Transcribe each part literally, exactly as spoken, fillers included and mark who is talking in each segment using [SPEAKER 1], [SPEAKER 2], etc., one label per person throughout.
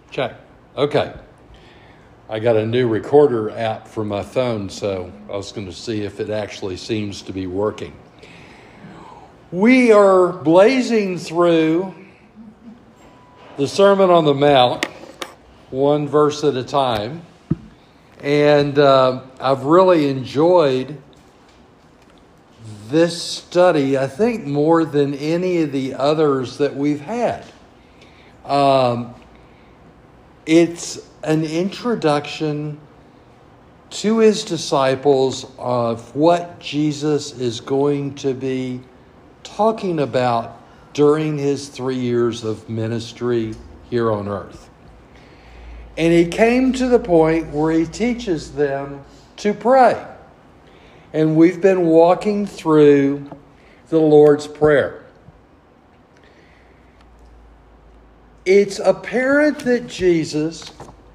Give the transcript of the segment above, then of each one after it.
[SPEAKER 1] Check. Okay. I got a new recorder app for my phone, so I was going to see if it actually seems to be working. We are blazing through the Sermon on the Mount, one verse at a time. And uh, I've really enjoyed this study, I think, more than any of the others that we've had. Um, it's an introduction to his disciples of what Jesus is going to be talking about during his three years of ministry here on earth. And he came to the point where he teaches them to pray. And we've been walking through the Lord's Prayer. It's apparent that Jesus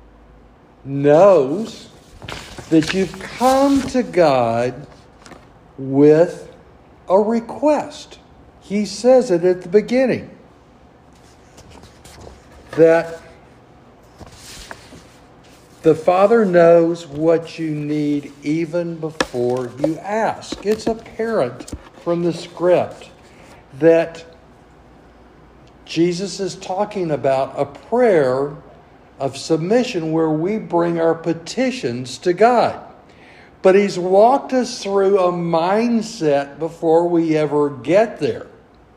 [SPEAKER 1] knows that you've come to God with a request. He says it at the beginning, that the Father knows what you need even before you ask. It's apparent from the script that Jesus is talking about a prayer of submission where we bring our petitions to God. But he's walked us through a mindset before we ever get there.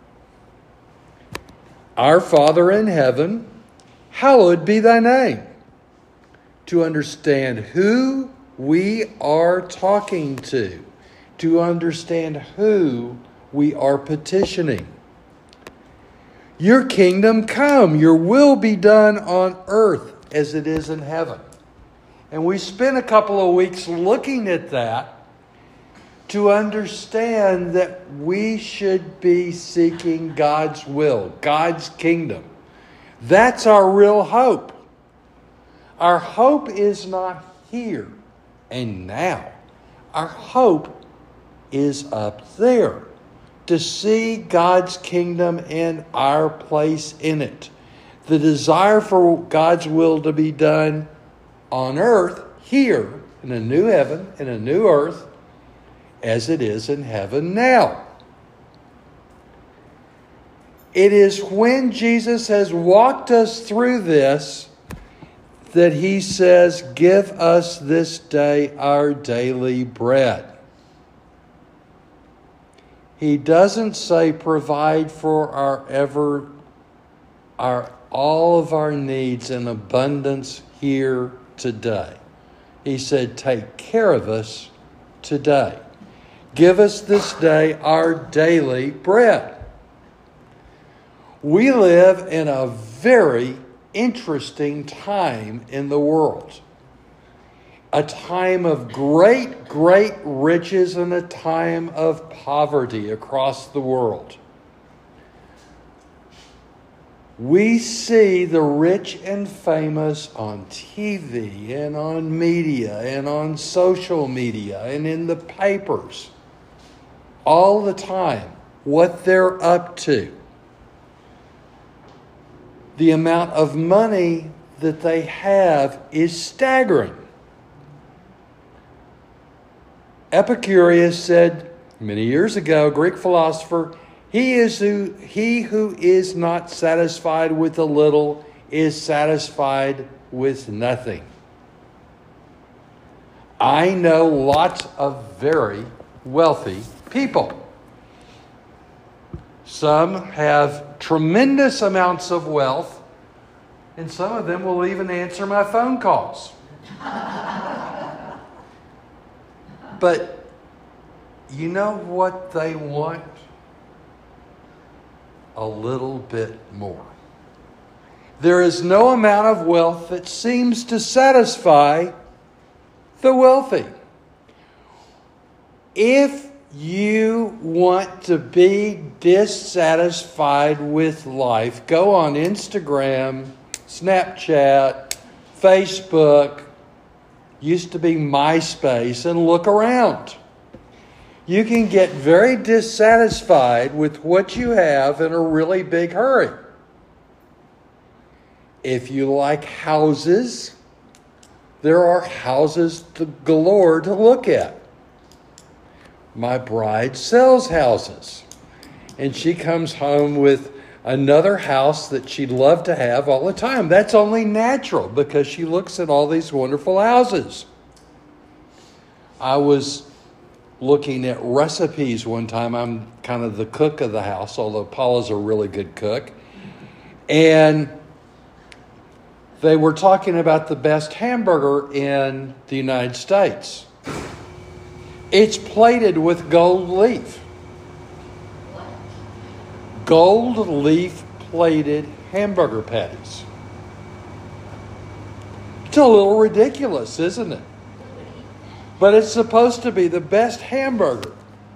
[SPEAKER 1] Our Father in heaven, hallowed be thy name. To understand who we are talking to, to understand who we are petitioning. Your kingdom come, your will be done on earth as it is in heaven. And we spent a couple of weeks looking at that to understand that we should be seeking God's will, God's kingdom. That's our real hope. Our hope is not here and now. Our hope is up there, to see God's kingdom and our place in it. The desire for God's will to be done on earth, here, in a new heaven, in a new earth, as it is in heaven now. It is when Jesus has walked us through this that he says, give us this day our daily bread. He doesn't say provide for our ever, our all of our needs in abundance here today. He said, take care of us today. Give us this day our daily bread. We live in a very interesting time in the world. A time of great, great riches and a time of poverty across the world. We see the rich and famous on T V and on media and on social media and in the papers all the time, what they're up to. The amount of money that they have is staggering. Epicurus said many years ago, Greek philosopher, he is who he who is not satisfied with a little is satisfied with nothing. I know lots of very wealthy people. Some have tremendous amounts of wealth, and some of them will even answer my phone calls. But you know what they want? A little bit more. There is no amount of wealth that seems to satisfy the wealthy. If you want to be dissatisfied with life, go on Instagram, Snapchat, Facebook, used to be MySpace, and look around. You can get very dissatisfied with what you have in a really big hurry. If you like houses, there are houses galore to look at. My bride sells houses, and she comes home with another house that she'd love to have all the time. That's only natural because she looks at all these wonderful houses. I was looking at recipes one time. I'm kind of the cook of the house, although Paula's a really good cook. And they were talking about the best hamburger in the United States. It's plated with gold leaf. Gold leaf plated hamburger patties. It's a little ridiculous, isn't it? But it's supposed to be the best hamburger.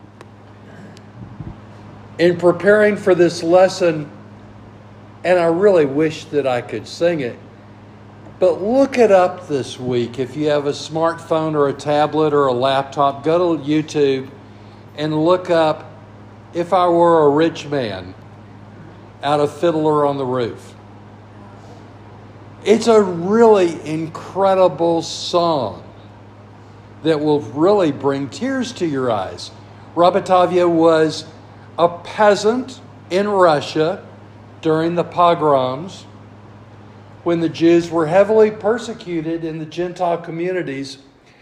[SPEAKER 1] In preparing for this lesson, and I really wish that I could sing it, but look it up this week. If you have a smartphone or a tablet or a laptop, go to YouTube and look up If I Were a Rich Man out of Fiddler on the Roof. It's a really incredible song that will really bring tears to your eyes. Rabotavia was a peasant in Russia during the pogroms, when the Jews were heavily persecuted in the Gentile communities.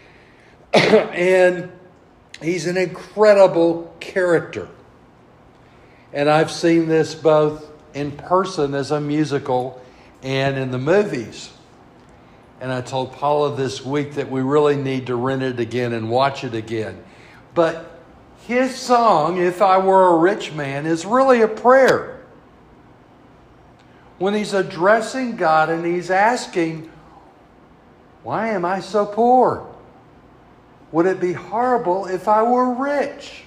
[SPEAKER 1] And he's an incredible character. And I've seen this both in person as a musical and in the movies. And I told Paula this week that we really need to rent it again and watch it again. But his song, If I Were a Rich Man, is really a prayer. When he's addressing God and he's asking, why am I so poor? Would it be horrible if I were rich?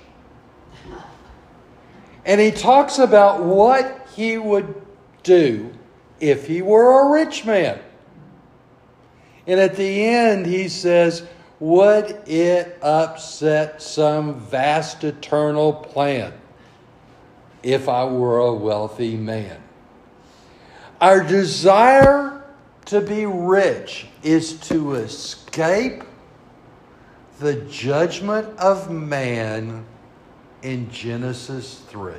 [SPEAKER 1] And he talks about what he would do if he were a rich man. And at the end he says, would it upset some vast eternal plan if I were a wealthy man? Our desire to be rich is to escape the judgment of man in Genesis three.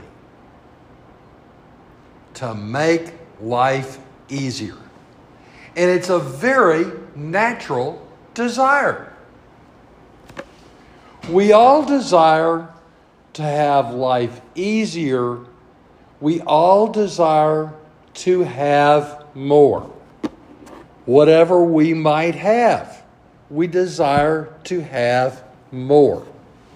[SPEAKER 1] To make life easier. And it's a very natural desire. We all desire to have life easier. We all desire to have more. Whatever we might have, we desire to have more.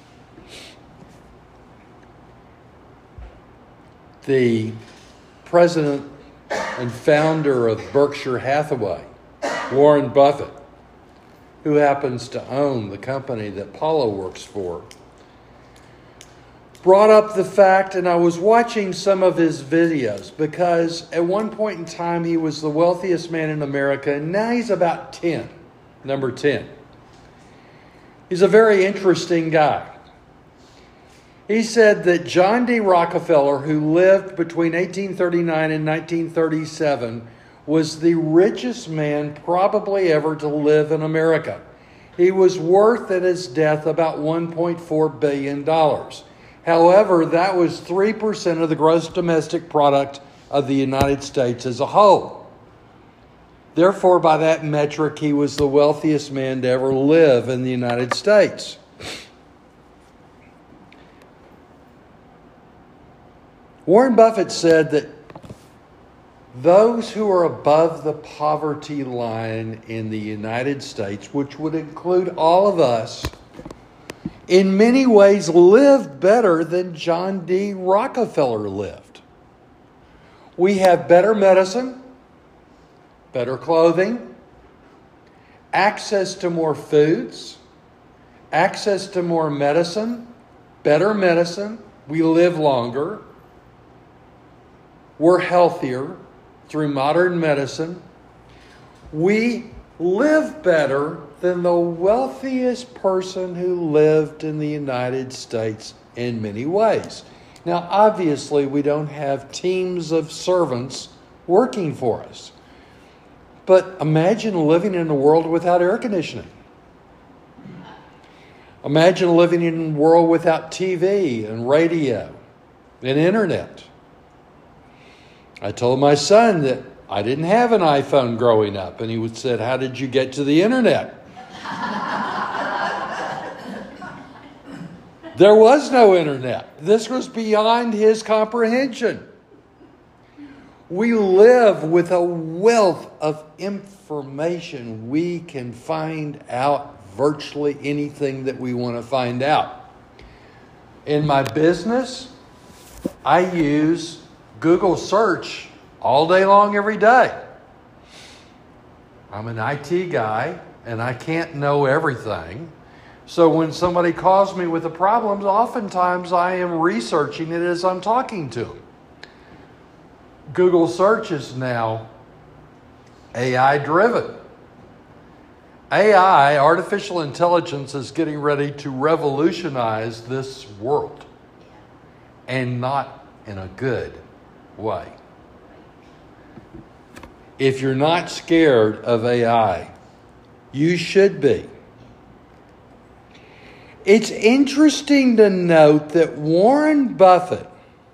[SPEAKER 1] The president and founder of Berkshire Hathaway, Warren Buffett, who happens to own the company that Paula works for, brought up the fact, and I was watching some of his videos, because at one point in time he was the wealthiest man in America, and now he's about ten, number ten. He's a very interesting guy. He said that John D. Rockefeller, who lived between eighteen thirty-nine and nineteen thirty-seven, was the richest man probably ever to live in America. He was worth at his death about one point four billion dollars. However, that was three percent of the gross domestic product of the United States as a whole. Therefore, by that metric, he was the wealthiest man to ever live in the United States. Warren Buffett said that those who are above the poverty line in the United States, which would include all of us, in many ways live better than John D. Rockefeller lived. We have better medicine, better clothing, access to more foods, access to more medicine, better medicine. We live longer. We're healthier through modern medicine. We live better than the wealthiest person who lived in the United States in many ways. Now, obviously, we don't have teams of servants working for us. But imagine living in a world without air conditioning. Imagine living in a world without T V and radio and internet. I told my son that I didn't have an iPhone growing up, and he would said, "How did you get to the internet?" There was no internet. This was beyond his comprehension. We live with a wealth of information. We can find out virtually anything that we want to find out. In my business, I use Google search all day long, every day. I'm an I T guy, and I can't know everything. So when somebody calls me with a problem, oftentimes I am researching it as I'm talking to them. Google search is now A I driven. A I, artificial intelligence, is getting ready to revolutionize this world, and not in a good way. If you're not scared of A I, you should be. It's interesting to note that Warren Buffett,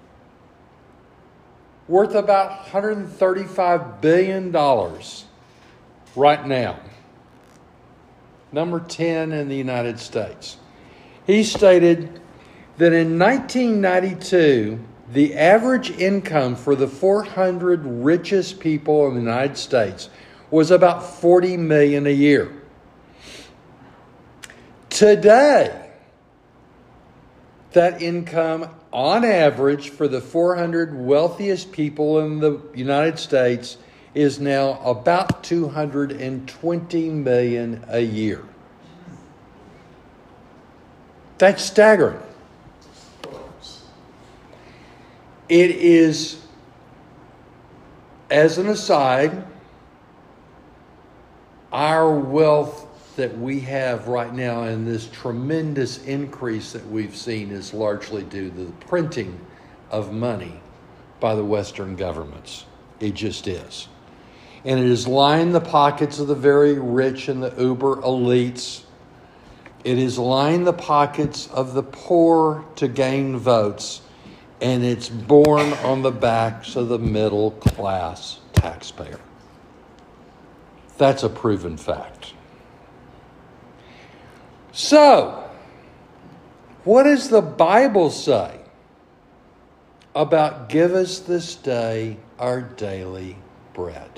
[SPEAKER 1] worth about one hundred thirty-five billion dollars right now, number ten in the United States. He stated that in nineteen ninety-two, the average income for the four hundred richest people in the United States was about forty million dollars a year. Today, that income on average for the four hundred wealthiest people in the United States is now about two hundred twenty million dollars a year. That's staggering. It is, as an aside, our wealth that we have right now and this tremendous increase that we've seen is largely due to the printing of money by the Western governments. It just is. And it has lined the pockets of the very rich and the uber elites. It has lined the pockets of the poor to gain votes. And it's borne on the backs of the middle class taxpayer. That's a proven fact. So, what does the Bible say about give us this day our daily bread?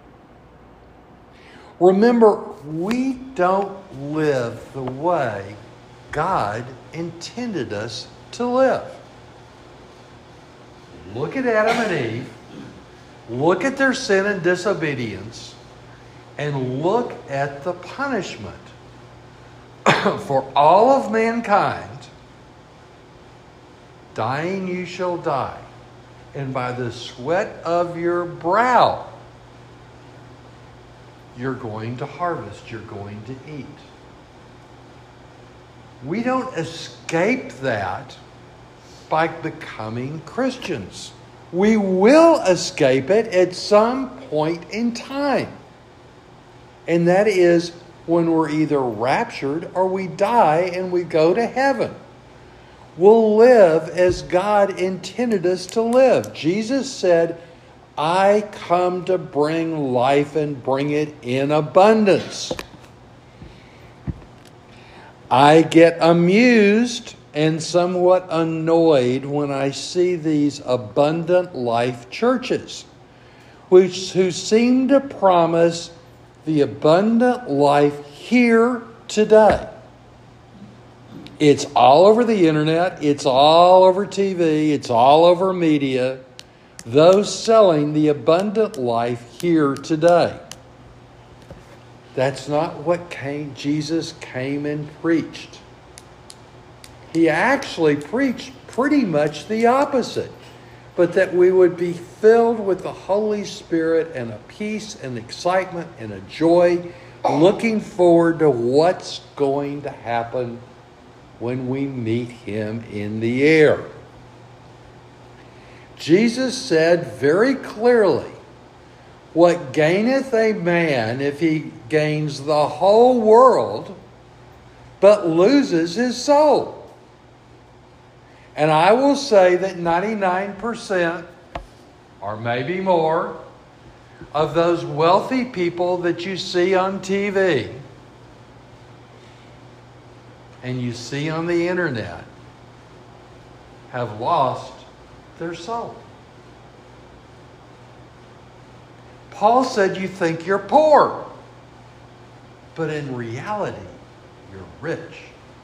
[SPEAKER 1] Remember, we don't live the way God intended us to live. Look at Adam and Eve. Look at their sin and disobedience. And look at the punishment for all of mankind. Dying you shall die, and by the sweat of your brow you're going to harvest, you're going to eat. We don't escape that by becoming Christians. We will escape it at some point in time. And that is when we're either raptured or we die and we go to heaven. We'll live as God intended us to live. Jesus said, I come to bring life and bring it in abundance. I get amused and somewhat annoyed when I see these abundant life churches, which who seem to promise the abundant life here today. It's all over the internet. It's all over T V. It's all over media. Those selling the abundant life here today. That's not what came, Jesus came and preached. He actually preached pretty much the opposite. But that we would be filled with the Holy Spirit and a peace and excitement and a joy, looking forward to what's going to happen when we meet Him in the air. Jesus said very clearly, What gaineth a man if he gains the whole world, but loses his soul? And I will say that ninety-nine percent, or maybe more, of those wealthy people that you see on T V and you see on the internet have lost their soul. Paul said, you think you're poor, but in reality, you're rich.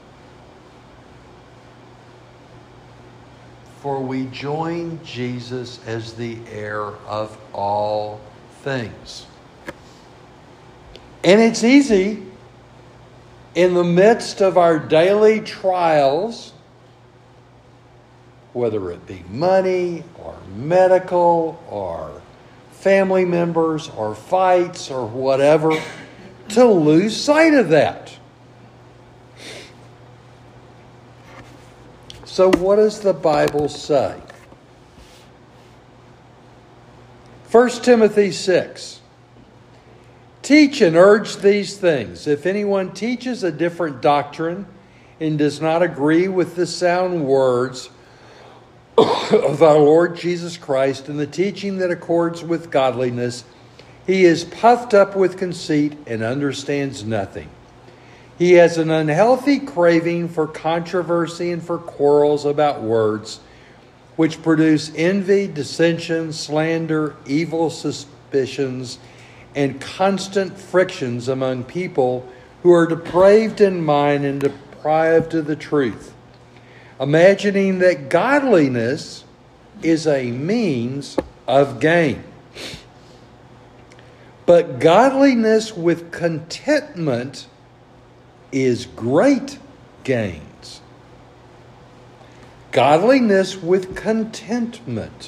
[SPEAKER 1] For we join Jesus as the heir of all things. And it's easy in the midst of our daily trials, whether it be money or medical or family members or fights or whatever, to lose sight of that. So what does the Bible say? First Timothy six. Teach and urge these things. If anyone teaches a different doctrine and does not agree with the sound words of our Lord Jesus Christ and the teaching that accords with godliness, he is puffed up with conceit and understands nothing. He has an unhealthy craving for controversy and for quarrels about words, which produce envy, dissension, slander, evil suspicions, and constant frictions among people who are depraved in mind and deprived of the truth, imagining that godliness is a means of gain. But godliness with contentment is great gains. Godliness with contentment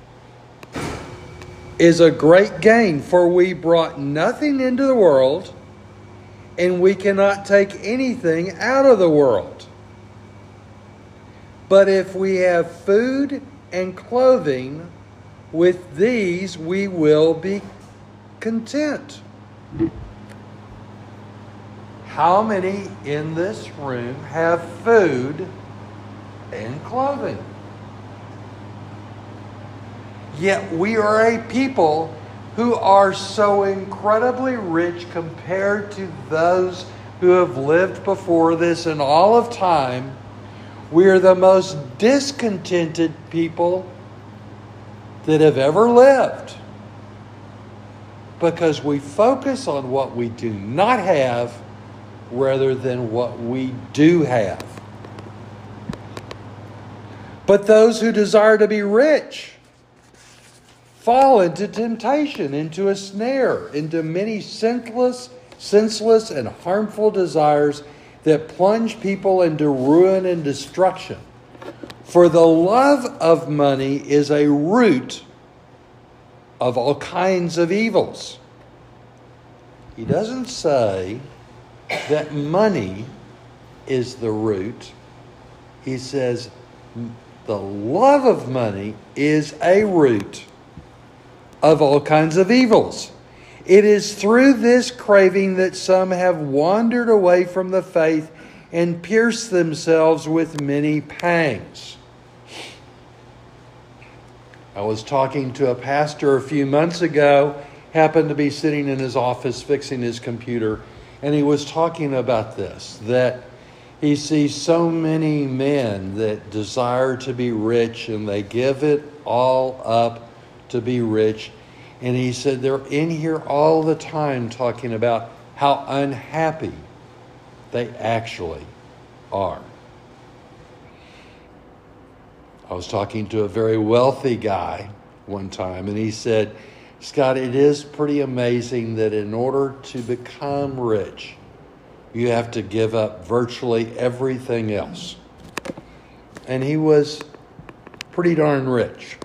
[SPEAKER 1] is a great gain, for we brought nothing into the world, and we cannot take anything out of the world. But if we have food and clothing, with these we will be content. How many in this room have food and clothing? Yet we are a people who are so incredibly rich compared to those who have lived before this in all of time. We are the most discontented people that have ever lived, because we focus on what we do not have rather than what we do have. But those who desire to be rich fall into temptation, into a snare, into many senseless, senseless and harmful desires that plunge people into ruin and destruction. For the love of money is a root of all kinds of evils. He doesn't say that money is the root. He says the love of money is a root of all kinds of evils. It is through this craving that some have wandered away from the faith and pierced themselves with many pangs. I was talking to a pastor a few months ago, happened to be sitting in his office fixing his computer, and he was talking about this, that he sees so many men that desire to be rich and they give it all up to be rich. And he said they're in here all the time talking about how unhappy they actually are. I was talking to a very wealthy guy one time, and he said, Scott, it is pretty amazing that in order to become rich, you have to give up virtually everything else. And he was pretty darn rich.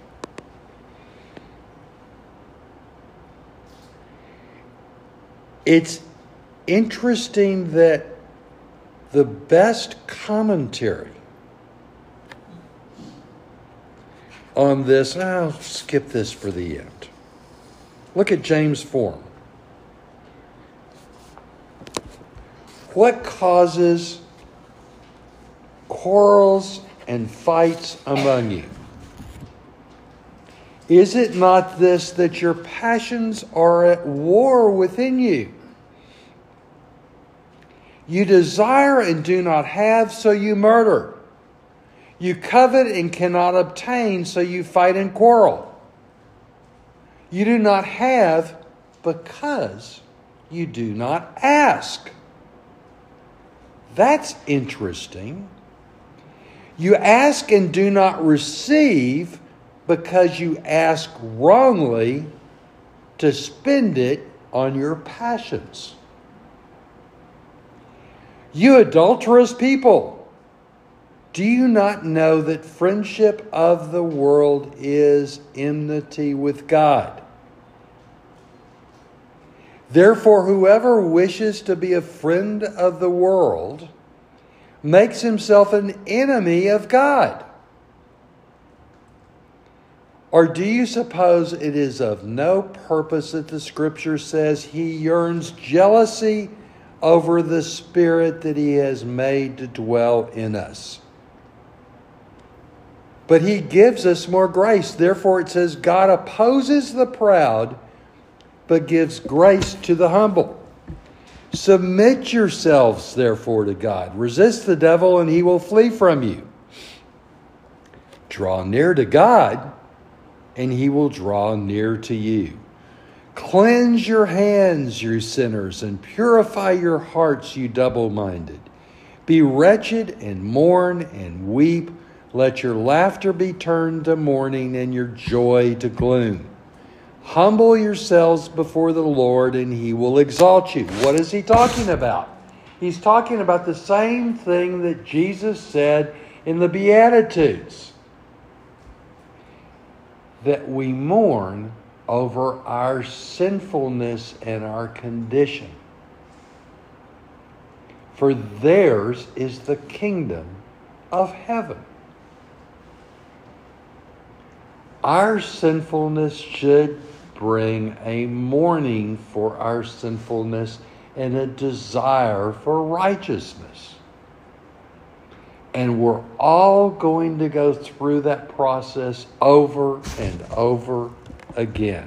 [SPEAKER 1] It's interesting that the best commentary on this, I'll skip this for the end. Look at James four. What causes quarrels and fights among you? Is it not this, that your passions are at war within you? You desire and do not have, so you murder. You covet and cannot obtain, so you fight and quarrel. You do not have because you do not ask. That's interesting. You ask and do not receive because you ask wrongly to spend it on your passions. You adulterous people, do you not know that friendship of the world is enmity with God? Therefore, whoever wishes to be a friend of the world makes himself an enemy of God. Or do you suppose it is of no purpose that the Scripture says he yearns jealousy over the Spirit that he has made to dwell in us? But he gives us more grace. Therefore it says God opposes the proud, but gives grace to the humble. Submit yourselves, therefore, to God. Resist the devil, and he will flee from you. Draw near to God, and he will draw near to you. Cleanse your hands, you sinners, and purify your hearts, you double-minded. Be wretched and mourn and weep. Let your laughter be turned to mourning and your joy to gloom. Humble yourselves before the Lord, and he will exalt you. What is he talking about? He's talking about the same thing that Jesus said in the Beatitudes. That we mourn over our sinfulness and our condition. For theirs is the kingdom of heaven. Our sinfulness should bring a mourning for our sinfulness and a desire for righteousness. And we're all going to go through that process over and over again.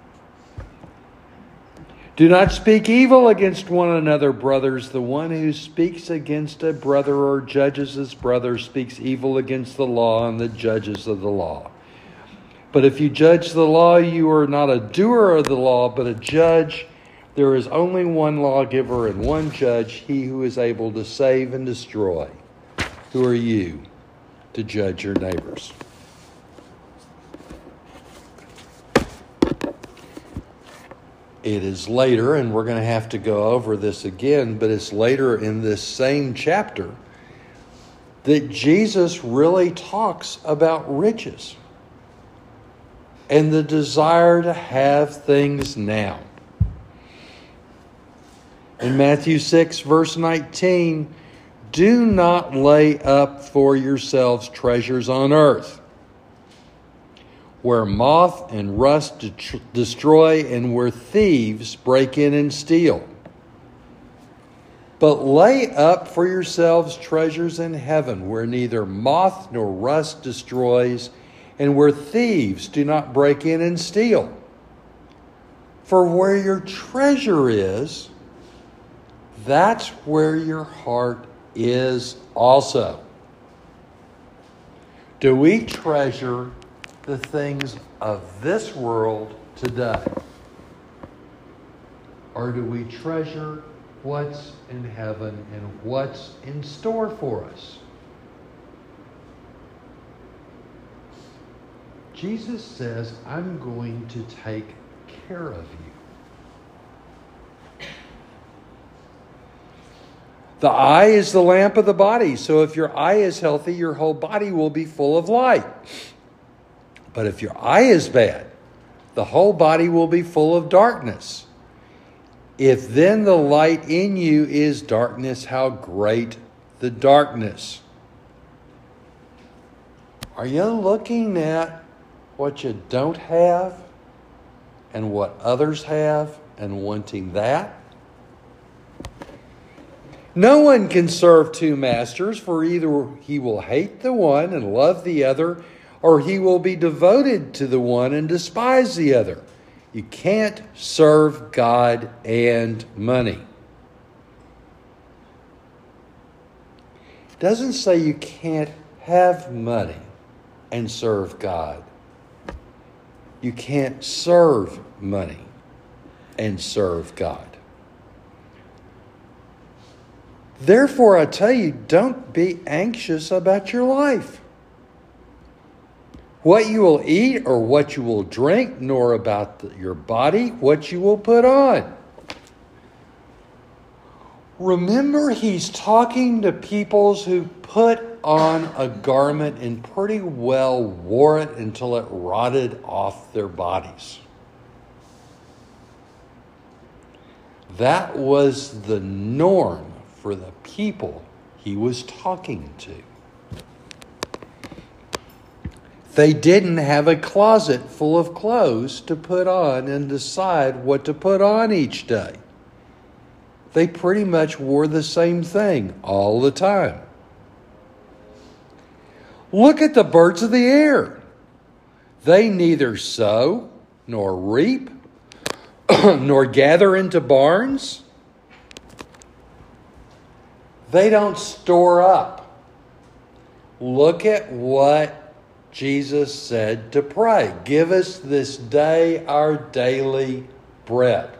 [SPEAKER 1] Do not speak evil against one another, brothers. The one who speaks against a brother or judges his brother speaks evil against the law and the judges of the law. But if you judge the law, you are not a doer of the law, but a judge. There is only one lawgiver and one judge, he who is able to save and destroy. Who are you to judge your neighbors? It is later, and we're going to have to go over this again, but it's later in this same chapter that Jesus really talks about riches and the desire to have things now. In Matthew six, verse nineteen, do not lay up for yourselves treasures on earth, where moth and rust de- destroy and where thieves break in and steal. But lay up for yourselves treasures in heaven, where neither moth nor rust destroys, and where thieves do not break in and steal. For where your treasure is, that's where your heart is also. Do we treasure the things of this world today? Or do we treasure what's in heaven and what's in store for us? Jesus says, I'm going to take care of you. The eye is the lamp of the body. So if your eye is healthy, your whole body will be full of light. But if your eye is bad, the whole body will be full of darkness. If then the light in you is darkness, how great the darkness. Are you looking at what you don't have? and what others have and wanting that? No one can serve two masters, for either he will hate the one and love the other, or he will be devoted to the one and despise the other. You can't serve God and money. It doesn't say you can't have money and serve God. You can't serve money and serve God. Therefore, I tell you, don't be anxious about your life, what you will eat or what you will drink, nor about the, your body, what you will put on. Remember, he's talking to peoples who put on a garment and pretty well wore it until it rotted off their bodies. That was the norm for the people he was talking to. They didn't have a closet full of clothes to put on and decide what to put on each day. They pretty much wore the same thing all the time. Look at the birds of the air. They neither sow nor reap nor gather into barns. They don't store up. Look at what Jesus said to pray. Give us this day our daily bread.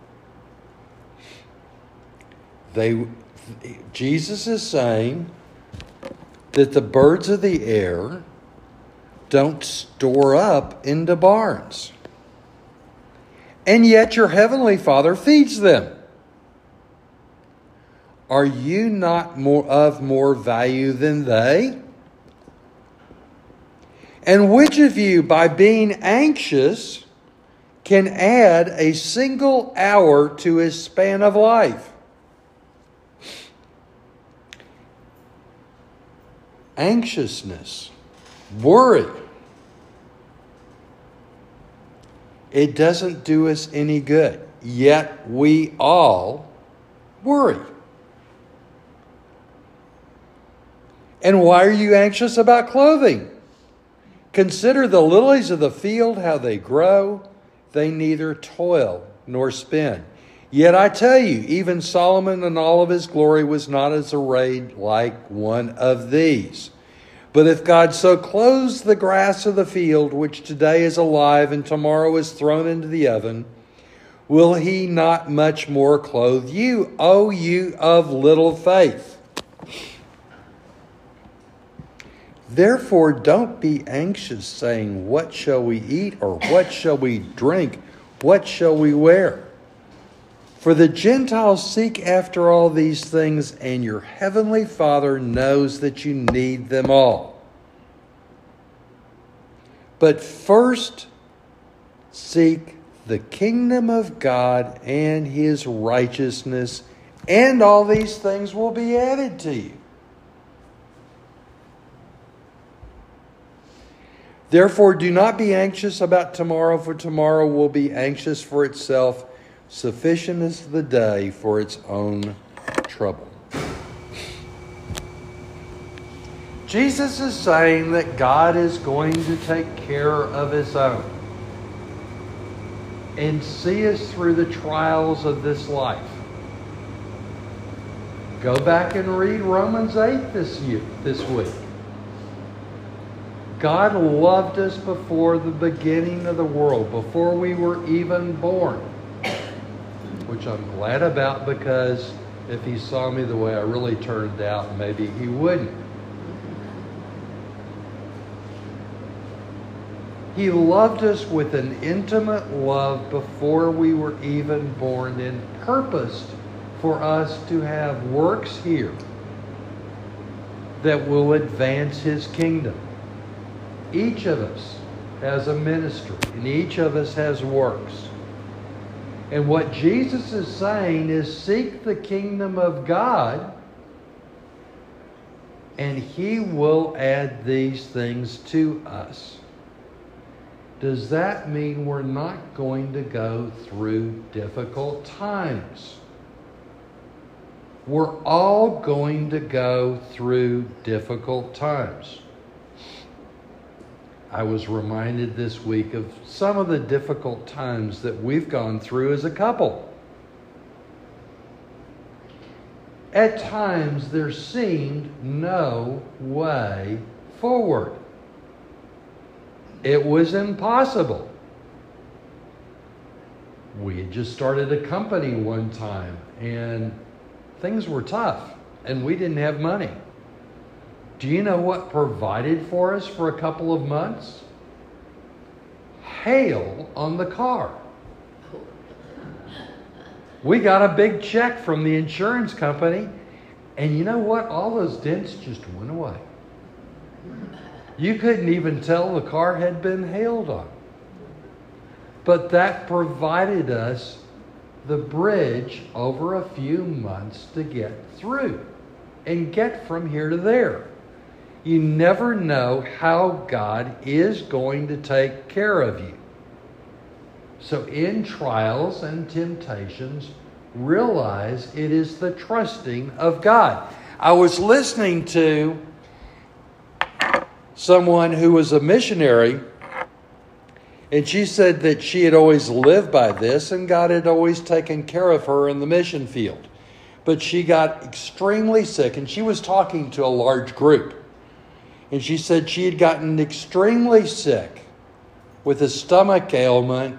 [SPEAKER 1] They, Jesus is saying that the birds of the air don't store up into barns. And yet your heavenly Father feeds them. Are you not more of more value than they? And which of you, by being anxious, can add a single hour to his span of life? Anxiousness, worry, it doesn't do us any good. Yet we all worry. And why are you anxious about clothing? Consider the lilies of the field, how they grow. They neither toil nor spin. Yet I tell you, even Solomon in all of his glory was not as arrayed like one of these. But if God so clothes the grass of the field, which today is alive and tomorrow is thrown into the oven, will he not much more clothe you, O you of little faith? Therefore, don't be anxious, saying, what shall we eat, or what shall we drink? What shall we wear? For the Gentiles seek after all these things, and your heavenly Father knows that you need them all. But first, seek the kingdom of God and his righteousness, and all these things will be added to you. Therefore, do not be anxious about tomorrow, for tomorrow will be anxious for itself. Sufficient is the day for its own trouble. Jesus is saying that God is going to take care of his own and see us through the trials of this life. Go back and read Romans eight this year, this week. God loved us before the beginning of the world, before we were even born. Which I'm glad about, because if he saw me the way I really turned out, maybe he wouldn't. He loved us with an intimate love before we were even born, and purposed for us to have works here that will advance his kingdom. Each of us has a ministry, and each of us has works. And what Jesus is saying is, seek the kingdom of God, and he will add these things to us. does that mean we're not going to go through difficult times? We're all going to go through difficult times. I was reminded this week of some of the difficult times that we've gone through as a couple. At times, there seemed no way forward. It was impossible. We had just started a company one time, and things were tough, and we didn't have money. Do you know what provided for us for a couple of months? Hail on the car. We got a big check from the insurance company, and you know what? All those dents just went away. You couldn't even tell the car had been hailed on. But that provided us the bridge over a few months to get through and get from here to there. You never know how God is going to take care of you. So in trials and temptations, realize it is the trusting of God. I was listening to someone who was a missionary, and she said that she had always lived by this, and God had always taken care of her in the mission field. But she got extremely sick, and she was talking to a large group. And she said she had gotten extremely sick with a stomach ailment,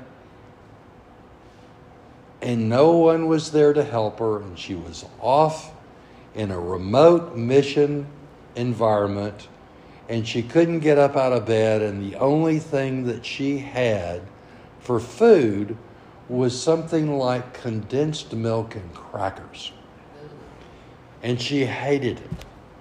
[SPEAKER 1] and no one was there to help her, and she was off in a remote mission environment, and she couldn't get up out of bed, and the only thing that she had for food was something like condensed milk and crackers. And she hated it.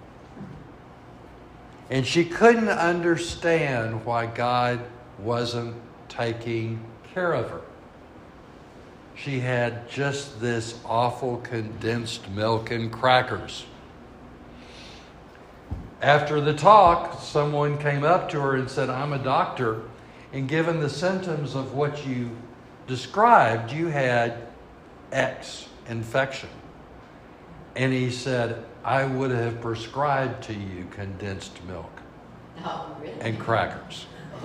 [SPEAKER 1] And she couldn't understand why God wasn't taking care of her. She had just this awful condensed milk and crackers. After the talk, someone came up to her and said, "I'm a doctor, and given the symptoms of what you described, you had X infection." And he said, "I would have prescribed to you condensed milk
[SPEAKER 2] Oh, really?
[SPEAKER 1] and crackers.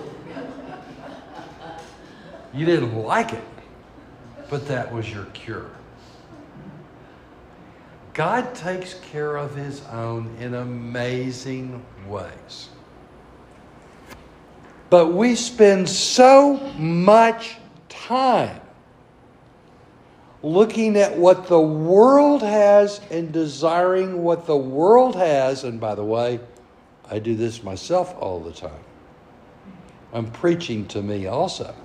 [SPEAKER 1] You didn't like it, but that was your cure." God takes care of his own in amazing ways. But we spend so much time looking at what the world has and desiring what the world has. And by the way, I do this myself all the time. I'm preaching to me also.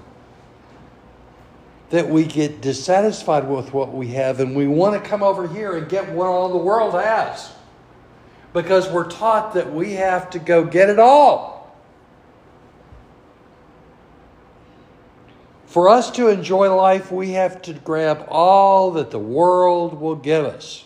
[SPEAKER 1] That we get dissatisfied with what we have, and we want to come over here and get what all the world has. Because we're taught that we have to go get it all. For us to enjoy life, we have to grab all that the world will give us.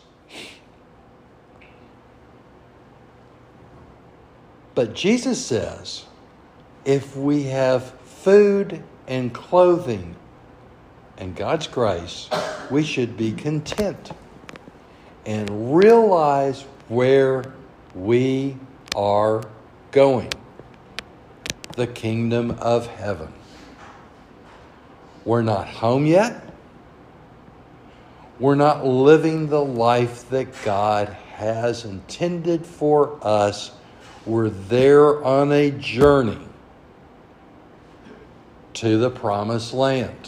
[SPEAKER 1] But Jesus says, if we have food and clothing and God's grace, we should be content and realize where we are going. The kingdom of heaven. We're not home yet. We're not living the life that God has intended for us. We're there on a journey to the promised land.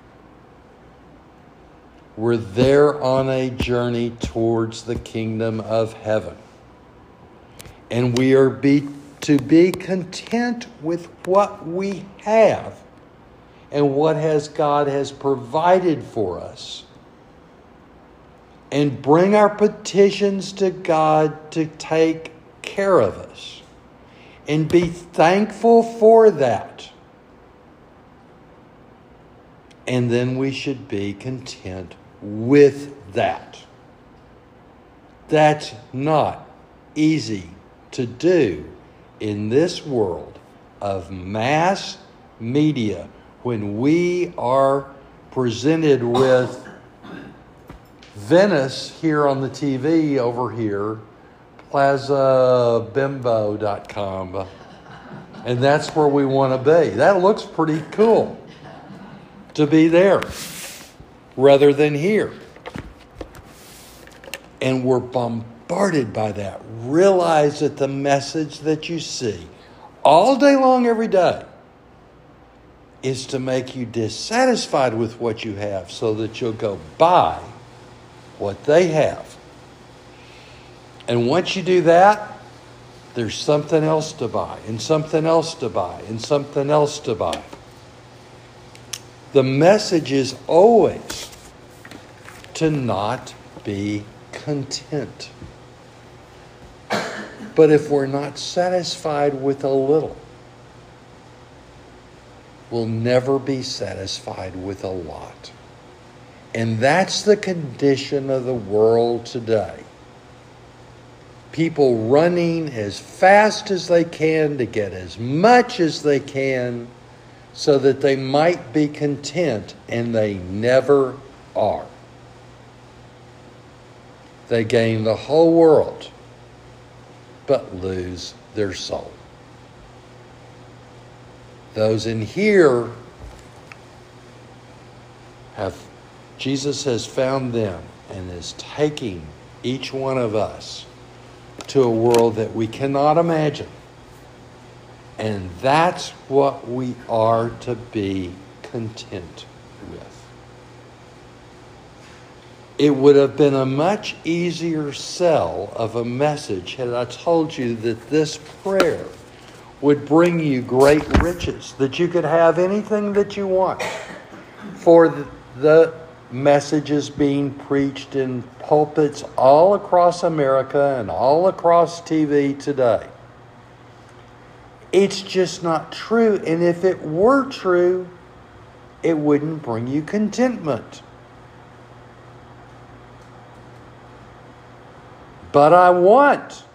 [SPEAKER 1] We're there on a journey towards the kingdom of heaven. And we are be, to be content with what we have and what has God has provided for us. And bring our petitions to God to take care of us. And be thankful for that. And then we should be content with that. That's not easy to do in this world of mass media, when we are presented with Venice here on the T V over here, plaza bimbo dot com, and that's where we want to be. That looks pretty cool to be there rather than here. And we're bombarded by that. Realize that the message that you see all day long, every day, is to make you dissatisfied with what you have so that you'll go buy what they have. And once you do that, there's something else to buy, and something else to buy, and something else to buy. The message is always to not be content. But if we're not satisfied with a little, we'll never be satisfied with a lot. And that's the condition of the world today. People running as fast as they can to get as much as they can so that they might be content, and they never are. They gain the whole world, but lose their soul. Those in here have, Jesus has found them and is taking each one of us to a world that we cannot imagine. And that's what we are to be content with. It would have been a much easier sell of a message had I told you that this prayer would bring you great riches, that you could have anything that you want. For the, the messages being preached in pulpits all across America and all across T V today. It's just not true. And if it were true, it wouldn't bring you contentment. But I want.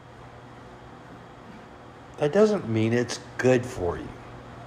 [SPEAKER 1] That doesn't mean it's good for you.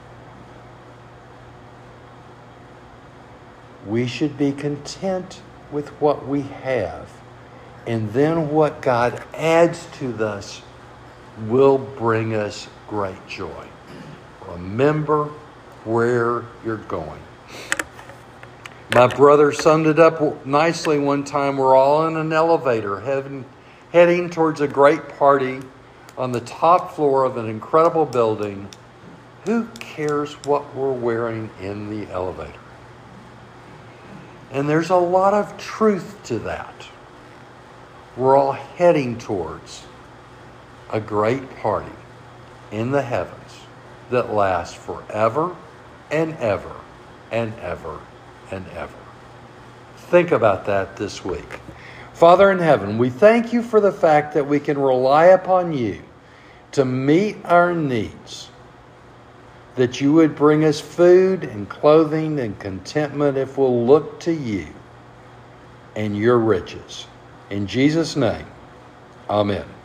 [SPEAKER 1] We should be content with what we have. And then what God adds to us will bring us great joy. Remember where you're going. My brother summed it up nicely one time. We're all in an elevator heading, heading towards a great party on the top floor of an incredible building. Who cares what we're wearing in the elevator? And there's a lot of truth to that. We're all heading towards a great party in the heavens that lasts forever and ever and ever and ever. Think about that this week. Father in heaven, we thank you for the fact that we can rely upon you to meet our needs, that you would bring us food and clothing and contentment if we'll look to you and your riches. In Jesus' name, amen.